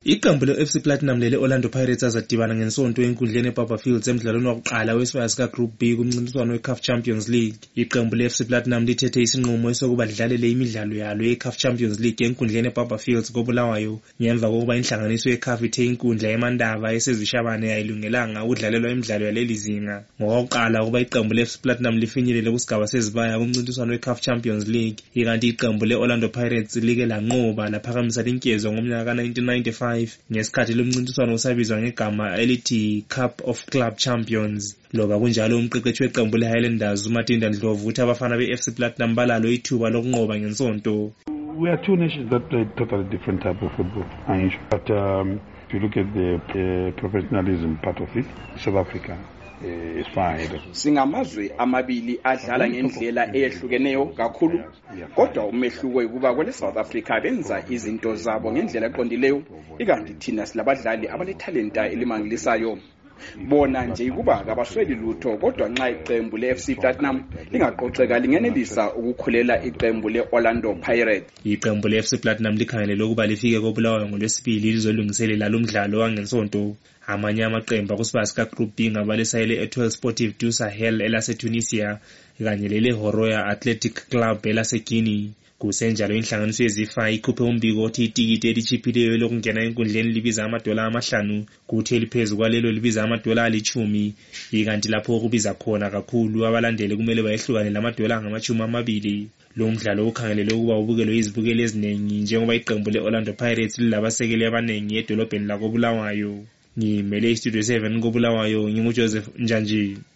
Iqembu le-FC Platinum lele-Orlando Pirates azadibana ngesonto enkundleni eBarberfields emdlalweni wokuqala wesibaya sika-Group B kumncintiswano we-CAF Champions League. Iqembu le-FC Platinum lithethe isinqumo sokuba lidlalele imidlalo yalo ye-CAF Champions League enkundleni eBarberfields koBulawayo ngemva kokuba inhlanganiso ye-CAF ithe inkundla eMandava esezishabane ayilungelanga ukudlalelwa imidlalo yaleli zinga. Ngokokuqala ukuba iqembu le-FC Platinum lifinyelele kusigaba sezibaya kumncintiswano we-CAF Champions League, ikanti iqembu le-Orlando Pirates like lanqoba laphakamisa linkezo ngomnyaka ka-1995 ngesikhathi lomncintiswano usabizwa ngegama elithi Cup of Club Champions. Loba kunjalo umqeqeshi weqembu le-Highlanders uMatinda Ndlovu uthi abafana be-FC Platinum balalo ithuba lokunqoba ngensonto. We are two nations that play totally different type of football. But if you look at the professionalism part of it, South Africa is far ahead of us. Singamazwe amabili adlala ngendlela eyehlukeneyo kakhulu, kodwa umehluko ukuba kwele South Africa benza izinto zabo ngendlela eqondileyo, ikanti thina silabadlali abanetalenta elimangalisayo. Bona nje ukuba kabasweli lutho, kodwa nxa iqembu le-FC Platinum lingaqoqeka lingenelisa ukukhulela iqembu le-Orlando Pirates. Iqembu le-FC Platinum likhangelele ukuba lifike koBulawayo ngoLwesibili lizolungiselela lo mdlalo wangensonto. Amanye amaqembu kusibaya sika-Group B ngabalisayele Etoile Sportive du Sahel elaseTunisia kanye lele-Horoya Athletic Club elaseGuinea. Kusenjalo inhlanganiso yeZIFA ikhuphe umbiko othi itikiti elichiphileyo lokungena enkundleni libiza $5 kuthi eliphezulu kwalelo libiza $10, ikanti lapho okubiza khona kakhulu abalandeli kumele bayehlukane $20. Lo mdlalo ukhangelele ukuba ubukelwe izibukeli eziningi njengoba iqembu le-Orlando Pirates lilabasekeli abaningi edolobheni lakoBulawayo. Ngimele iStudio 7 koBulawayo, nginguJoseph Njanji.